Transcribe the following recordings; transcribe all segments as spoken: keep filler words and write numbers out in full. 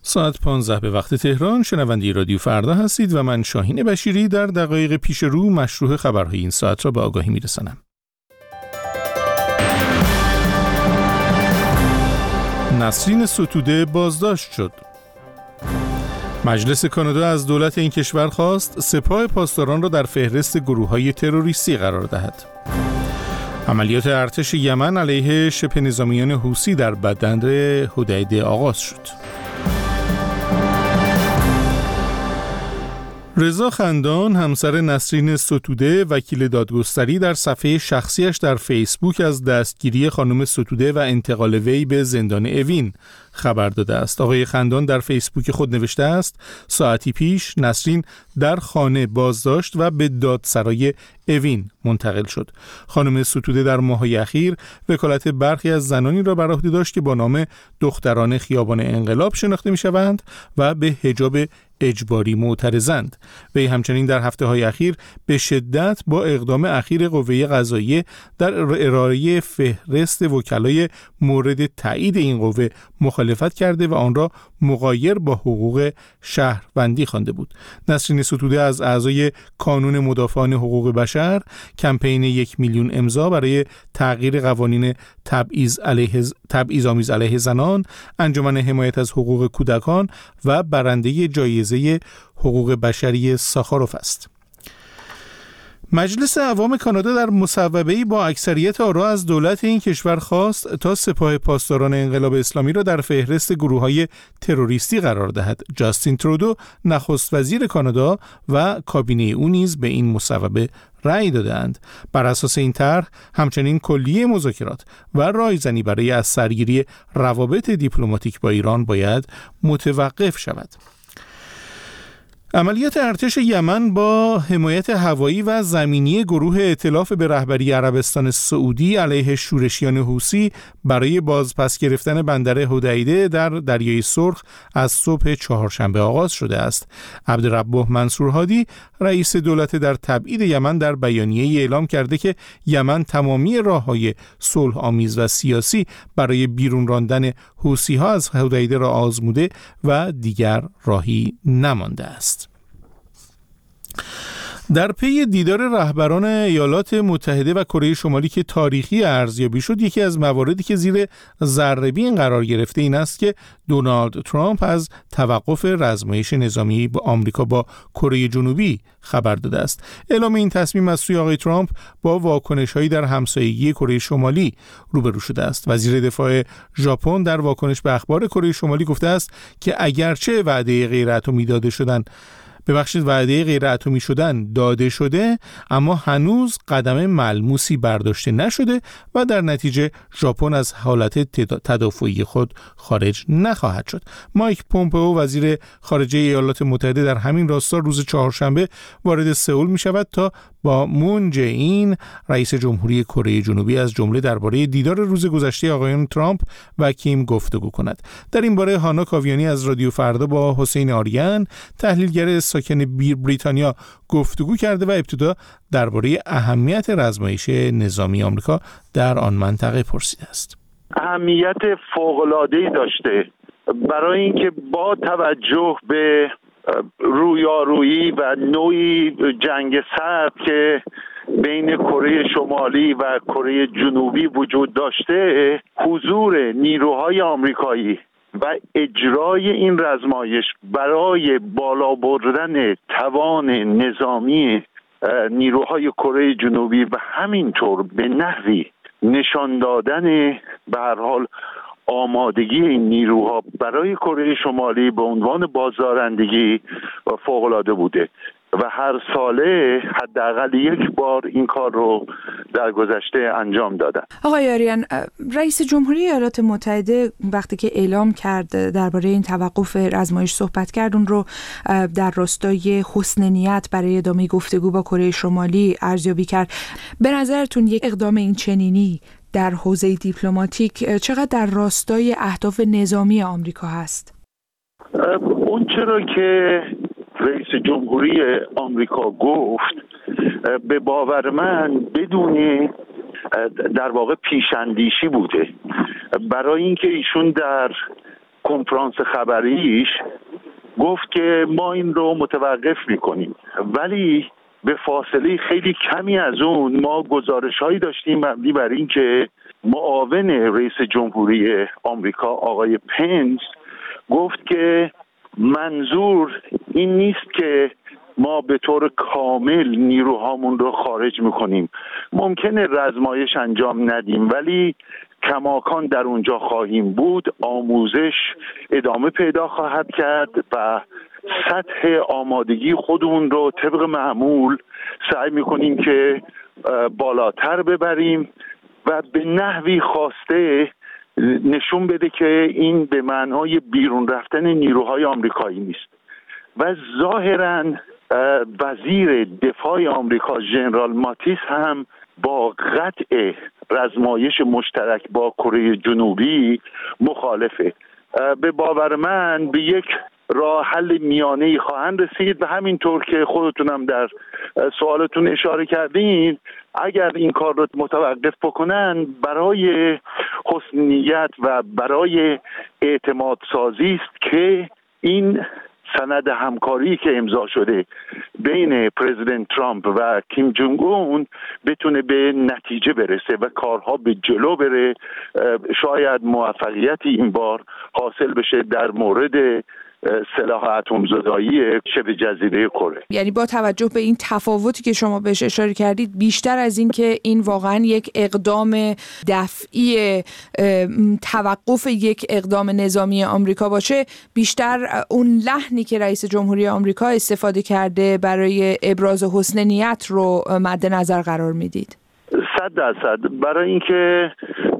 ساعت پانزده به وقت تهران. شنونده رادیو فردا هستید و من شاهین بشیری در دقایق پیش رو مشروع خبرهای این ساعت را به آگاهی میرسانم. نسرین ستوده بازداشت شد. مجلس کانادا از دولت این کشور خواست سپاه پاسداران را در فهرست گروه‌های تروریستی قرار دهد. عملیات ارتش یمن علیه شبه نظامیان حوثی در بندر حدیده آغاز شد. رضا خندان، همسر نسرین ستوده، وکیل دادگستری در صفحه شخصیش در فیسبوک از دستگیری خانم ستوده و انتقال وی به زندان اوین خبر داده است. آقای خندان در فیسبوک خود نوشته است: ساعتی پیش نسرین در خانه بازداشت و به دادسرای اوین منتقل شد. خانم ستوده در ماه‌های اخیر وکالت برخی از زنانی را بر عهده داشت که با نام دختران خیابان انقلاب شناخته می‌شوند و به حجاب اجباری معترضند. وی همچنین در هفته‌های اخیر به شدت با اقدام اخیر قوه قضاییه در ارائه فهرست وکلای مورد تایید این قوه مخالفت کرده و آن را مغایر با حقوق شهروندی خوانده بود. نسرین ستوده از اعضای کانون مدافعان حقوق بشر، کمپین یک میلیون امضا برای تغییر قوانین تبعیض علیه تبعیض‌آمیز علیه زنان، انجمن حمایت از حقوق کودکان و برنده جایزه حقوق بشری ساخاروف است. مجلس عوام کانادا در مصوبه‌ای با اکثریت آرا از دولت این کشور خواست تا سپاه پاسداران انقلاب اسلامی را در فهرست گروه‌های تروریستی قرار دهد. جاستین ترودو، نخست وزیر کانادا و کابینه او نیز به این مصوبه رأی دادند. بر اساس این طرح همچنین کلیه مذاکرات و رایزنی برای از سرگیری روابط دیپلماتیک با ایران باید متوقف شود. عملیات ارتش یمن با حمایت هوایی و زمینی گروه ائتلاف به رهبری عربستان سعودی علیه شورشیان حوثی برای بازپس گرفتن بندر حدیده در دریای سرخ از صبح چهارشنبه آغاز شده است. عبدالرب منصور هادی، رئیس دولت در تبعید یمن، در بیانیه‌ای اعلام کرده که یمن تمامی راه‌های صلح آمیز و سیاسی برای بیرون راندن حوثی‌ها از حدیده را آزموده و دیگر راهی نمانده است. در پی دیدار رهبران ایالات متحده و کره شمالی که تاریخی ارزیابی شد، یکی از مواردی که زیر ذره‌بین قرار گرفته این است که دونالد ترامپ از توقف رزمایش نظامی با آمریکا با کره جنوبی خبر داده است. اعلام این تصمیم از سوی آقای ترامپ با واکنش‌هایی در همسایگی کره شمالی روبرو شده است. وزیر دفاع ژاپن در واکنش به اخبار کره شمالی گفته است که اگرچه وعده غیر اتمی داده شدن ببخشید وعده غیر اتمی شدن داده شده، اما هنوز قدم ملموسی برداشته نشده و در نتیجه ژاپن از حالت تدافعی خود خارج نخواهد شد. مایک پومپئو، وزیر خارجه ایالات متحده، در همین راستا روز چهارشنبه وارد سئول می شود تا با مون جه این، رئیس جمهوری کره جنوبی، از جمله درباره دیدار روز گذشته آقایان ترامپ و کیم گفتگو کند. در این باره هانا کاویانی از رادیو فردا با حسین آریان، تحلیلگر ساکن بریتانیا، گفتگو کرده و ابتدا درباره اهمیت رزمایش نظامی آمریکا در آن منطقه پرسیده است. اهمیت فوق‌العاده‌ای داشته برای اینکه با توجه به رویارویی و نوعی جنگ سرد که بین کره شمالی و کره جنوبی وجود داشته، حضور نیروهای آمریکایی و اجرای این رزمایش برای بالا بردن توان نظامی نیروهای کره جنوبی و همینطور به نحوی نشان دادن به هر حال آمادگی این نیروها برای کره شمالی به عنوان بازدارندگی فوق‌العاده بوده و هر ساله حداقل یک بار این کار رو در گذشته انجام دادن. آقای آریان، رئیس جمهوری ایالات متحده وقتی که اعلام کرد درباره این توقف رزمایش صحبت کرد، اون رو در راستای حسن نیت برای ادامه گفتگو با کره شمالی ارزیابی کرد. به نظرتون یک اقدام این چنینی در حوزه دیپلماتیک چقدر در راستای اهداف نظامی آمریکا هست؟ اون چرا که رئیس جمهوری آمریکا گفت، به باور من بدون در واقع پیشاندیشی بوده، برای اینکه ایشون در کنفرانس خبریش گفت که ما این رو متوقف میکنیم، ولی به فاصله خیلی کمی از اون ما گزارش‌هایی داشتیم مبنی بر این که معاون رئیس جمهوری آمریکا آقای پنس گفت که منظور این نیست که ما به طور کامل نیروهامون رو خارج میکنیم، ممکنه رزمایش انجام ندیم ولی کماکان در اونجا خواهیم بود، آموزش ادامه پیدا خواهد کرد و سطح آمادگی خودمون رو طبق معمول سعی میکنیم که بالاتر ببریم و به نحوی خواسته نشون بده که این به معنای بیرون رفتن نیروهای آمریکایی نیست. و ظاهراً وزیر دفاع آمریکا ژنرال ماتیس هم با قطع رزمایش مشترک با کره جنوبی مخالفه. به باور من به یک راه حل میانه‌ای خواهند رسید و همینطور که خودتونم در سوالتون اشاره کردین، اگر این کار رو متوقف بکنن برای حسن نیت و برای اعتماد سازی است که این سند همکاری که امضا شده بین پرزیدنت ترامپ و کیم جونگ اون بتونه به نتیجه برسه و کارها به جلو بره. شاید موفقیتی این بار حاصل بشه در مورد سلاح اتم زدایی شبه جزیره کره. یعنی با توجه به این تفاوتی که شما بهش اشاره کردید، بیشتر از این که این واقعا یک اقدام دفعی توقف یک اقدام نظامی آمریکا باشه، بیشتر اون لحنی که رئیس جمهوری آمریکا استفاده کرده برای ابراز حسن نیت رو مد نظر قرار میدید؟ صد درصد. برای اینکه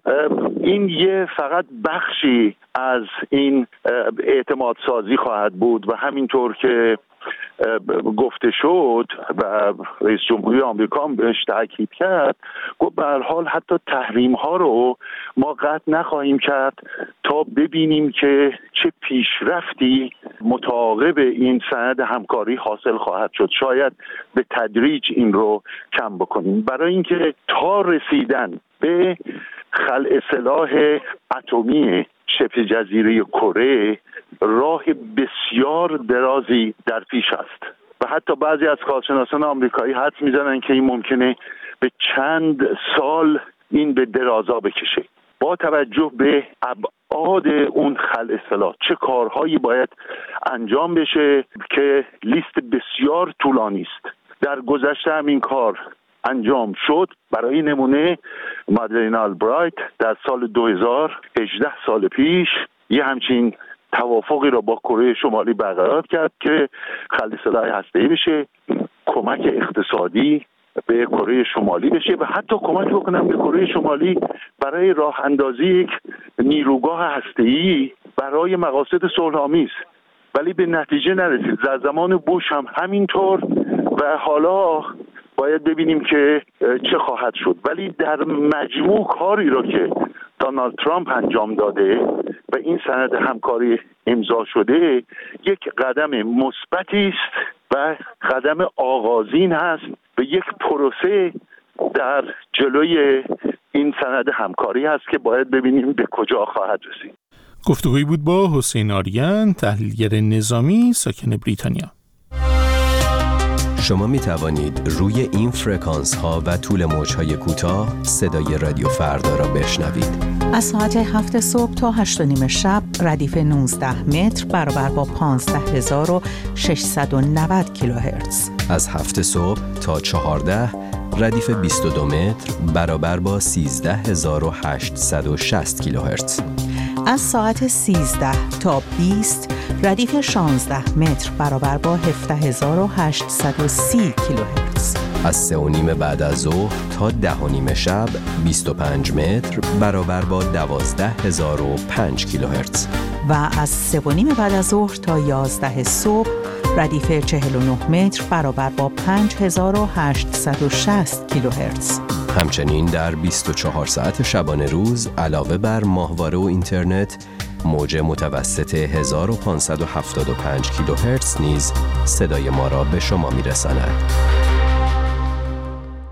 این یه فقط بخشی از این اعتماد سازی خواهد بود و همینطور که گفته شد و رئیس جمهوری آمریکا هم بهش تاکید کرد، گفت به هر حال حتی تحریم ها رو ما قطع نخواهیم کرد تا ببینیم که چه پیشرفتی متعاقب این سند همکاری حاصل خواهد شد. شاید به تدریج این رو کم بکنیم برای اینکه تا رسیدن به خلع سلاح اتمی شبه جزیره کره راه بسیار درازی در پیش است و حتی بعضی از کارشناسان آمریکایی حدس میزنن که این ممکنه به چند سال این به درازا بکشه. با توجه به ابعاد اون خلع سلاح چه کارهایی باید انجام بشه که لیست بسیار طولانی است. در گذشته هم این کار انجام شد. برای نمونه مادلین آلبرایت در سال دو هزار و هجده سال پیش یه همچین توافقی را با کره شمالی برقرار کرد که خلع سلاح هسته‌ای بشه، کمک اقتصادی به کره شمالی بشه و حتی کمک بکنم به کره شمالی برای راه اندازی یک نیروگاه هسته‌ای برای مقاصد صلح‌آمیز، ولی به نتیجه نرسید. در زمان بوش هم همینطور و حالا باید ببینیم که چه خواهد شد. ولی در مجموع کاری را که دونالد ترامپ انجام داده و این سند همکاری امضا شده یک قدم مثبتی است و قدم آغازین هست به یک پروسه در جلوی این سند همکاری هست که باید ببینیم به کجا خواهد رسید. گفتگویی بود با حسین آریان، تحلیلگر نظامی ساکن بریتانیا. شما می توانید روی این فرکانس ها و طول موج های کوتاه صدای رادیو فردا را بشنوید. از ساعت هفت صبح تا هشت و نیم شب ردیف نوزده متر برابر با پانزده هزار و ششصد و نود کیلوهرتز. از هفت صبح تا چهارده ردیف بیست و دو متر برابر با سیزده هزار و هشتصد و شصت کیلوهرتز. از ساعت سیزده تا بیست ردیف شانزده متر برابر با هفده هزار و هشتصد و سی کیلوهرتز. از سه و نیم بعد از ظهر تا ده و نیم شب بیست و پنج متر برابر با دوازده هزار و پنج کیلوهرتز. و از سه و نیم بعد از ظهر تا یازده صبح ردیف چهل و نه متر برابر با پنج هزار و هشتصد و شصت کیلوهرتز. همچنین در بیست و چهار ساعت شبانه روز علاوه بر ماهواره و اینترنت موج متوسط هزار و پانصد و هفتاد و پنج کیلوهرتز نیز صدای ما را به شما میرساند.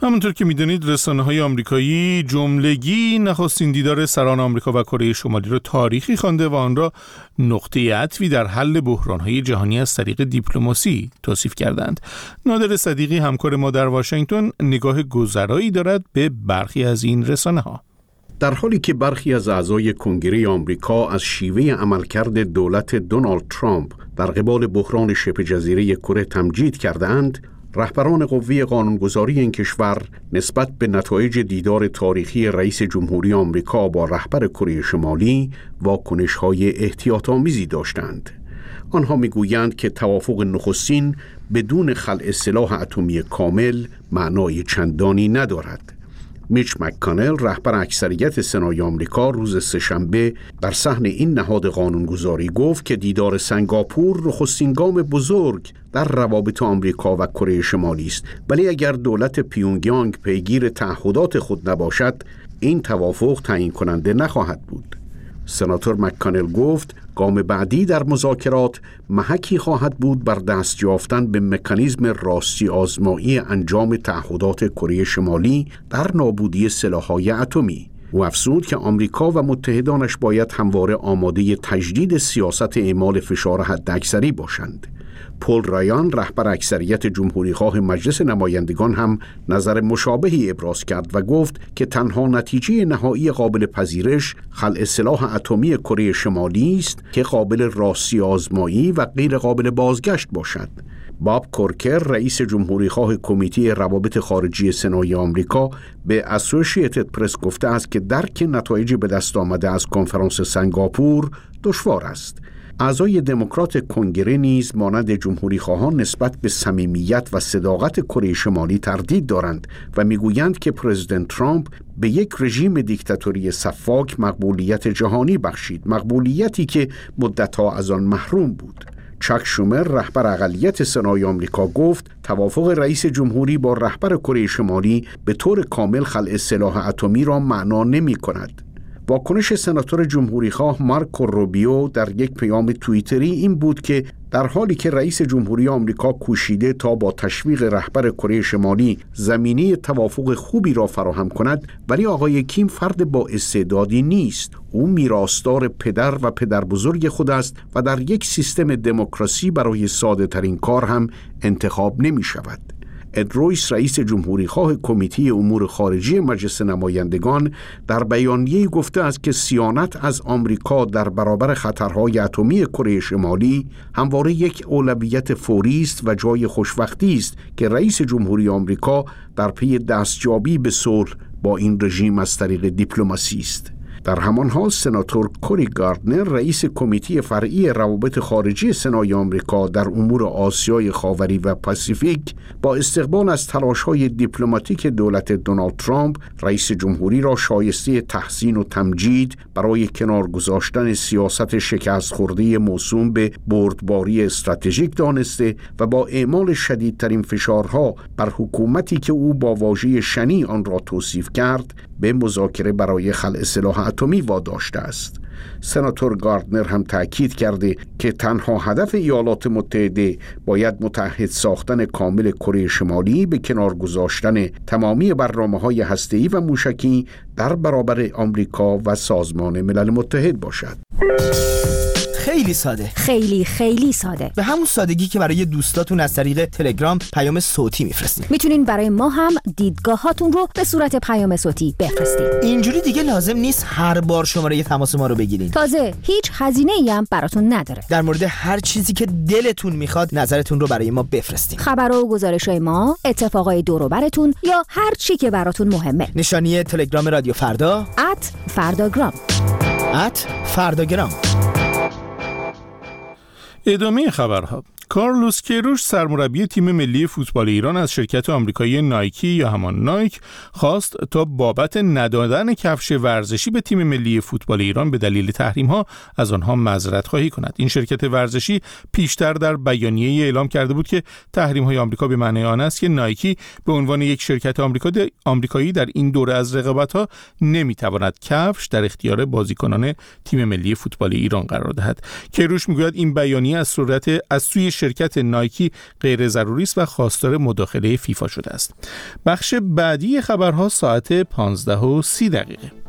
همونطور که میدونید رسانه‌های آمریکایی جملگی نخستین دیدار سران آمریکا و کره شمالی را تاریخی خوانده و آن را نقطه عطفی در حل بحران‌های جهانی از طریق دیپلماسی توصیف کردند. نادر صدیقی همکار ما در واشنگتن نگاه گذرایی دارد به برخی از این رسانه‌ها. در حالی که برخی از اعضای کنگره آمریکا از شیوه عملکرد دولت دونالد ترامپ در قبال بحران شبه جزیره کره تمجید کردند، رهبران قوه قانونگذاری این کشور نسبت به نتایج دیدار تاریخی رئیس جمهوری آمریکا با رهبر کره شمالی واکنش‌های احتیاط‌آمیزی داشتند. آنها می‌گویند که توافق نخستین بدون خلع سلاح اتمی کامل معنای چندانی ندارد. میچ مک‌کانل رهبر اکثریت سنای آمریکا روز سه‌شنبه در صحن این نهاد قانونگذاری گفت که دیدار سنگاپور نخستین گام بزرگ در روابط آمریکا و کره شمالی است، ولی اگر دولت پیونگیانگ پیگیر تعهدات خود نباشد این توافق تعیین کننده نخواهد بود. سناتور مک‌کانل گفت گام بعدی در مذاکرات محکی خواهد بود بر دست یافتن به مکانیزم راستی آزمایی انجام تعهدات کره شمالی در نابودی سلاح‌های اتمی. او افزود که آمریکا و متحدانش باید همواره آماده تجدید سیاست اعمال فشار حداکثری باشند. پل رایان رهبر اکثریت جمهوری‌خواه مجلس نمایندگان هم نظر مشابهی ابراز کرد و گفت که تنها نتیجه نهایی قابل پذیرش خلع سلاح اتمی کره شمالی است که قابل راستی آزمایی و غیر قابل بازگشت باشد. باب کورکر رئیس جمهوری‌خواه کمیته روابط خارجی سنای آمریکا به اسوسییتد پرس گفته است که درک نتایج به دست آمده از کنفرانس سنگاپور دشوار است. اعضای دموکرات کنگره نیز مانند جمهوری‌خواهان نسبت به صمیمیت و صداقت کره شمالی تردید دارند و میگویند که پرزیدنت ترامپ به یک رژیم دیکتاتوری سفاک مقبولیت جهانی بخشید، مقبولیتی که مدت‌ها از آن محروم بود. چاک شومر رهبر اقلیت سنای آمریکا گفت توافق رئیس جمهوری با رهبر کره شمالی به طور کامل خلع سلاح اتمی را معنا نمی‌کند. واکنش سناتور جمهوری‌خواه مارکو روبیو در یک پیام توییتری این بود که در حالی که رئیس جمهوری آمریکا کوشیده تا با تشویق رهبر کره شمالی زمینه توافق خوبی را فراهم کند، ولی آقای کیم فرد با استعدادی نیست. او میراثدار پدر و پدر بزرگ خود است و در یک سیستم دموکراسی برای ساده ترین کار هم انتخاب نمی شود. اد رویس رئیس جمهوری‌خواه کمیته امور خارجی مجلس نمایندگان در بیانیه‌ای گفته است که صیانت از آمریکا در برابر خطرهای اتمی کره شمالی همواره یک اولویت فوری است و جای خوشوقتی است که رئیس جمهوری آمریکا در پی دستیابی به صلح با این رژیم از طریق دیپلماسی است. در همان حال سناتور کوری گاردنر رئیس کمیته فرعی روابط خارجی سنای آمریکا در امور آسیای خاوری و پاسیفیک با استقبال از تلاش‌های دیپلماتیک دولت دونالد ترامپ رئیس جمهوری را شایسته تحسین و تمجید برای کنار گذاشتن سیاست شکست خورده موسوم به بردباری استراتژیک دانسته و با اعمال شدیدترین فشارها بر حکومتی که او با واژه شنی آن را توصیف کرد به مذاکره برای خلع سلاح اتمی واداشته است. سناتور گاردنر هم تأکید کرده که تنها هدف ایالات متحده باید متحد ساختن کامل کره شمالی به کنار گذاشتن تمامی برنامه‌های هسته‌ای و موشکی در برابر آمریکا و سازمان ملل متحد باشد. خیلی ساده، خیلی خیلی ساده، به همون سادگی که برای دوستاتون از طریق تلگرام پیام صوتی میفرستین. میتونین برای ما هم دیدگاهاتون رو به صورت پیام صوتی بفرستین. اینجوری دیگه لازم نیست هر بار شماره تماس ما رو بگیرین. تازه هیچ هزینه‌ای هم براتون نداره. در مورد هر چیزی که دلتون میخواد نظرتون رو برای ما بفرستین. خبرها و گزارش‌های ما، اتفاقای دور و براتون یا هر چی که براتون مهمه. نشانی تلگرام رادیو فردا ات فرداگرام ات فرداگرام. ادامه خبرها. کارلوس کیروش سرمربی تیم ملی فوتبال ایران از شرکت آمریکایی نایکی یا همان نایک خواست تا بابت ندادن کفش ورزشی به تیم ملی فوتبال ایران به دلیل تحریم‌ها از آنها معذرت خواهی کند. این شرکت ورزشی پیشتر در بیانیه‌ای اعلام کرده بود که تحریم‌های آمریکا به معنی آن است که نایکی به عنوان یک شرکت آمریکایی در این دوره از رقابت‌ها نمی‌تواند کفش در اختیار بازیکنان تیم ملی فوتبال ایران قرار دهد. کیروش می‌گوید این بیانیه از صورت از سوی شرکت شرکت نایکی غیر ضروری است و خواستار مداخله فیفا شده است. بخش بعدی خبرها ساعت پانزده و سی دقیقه.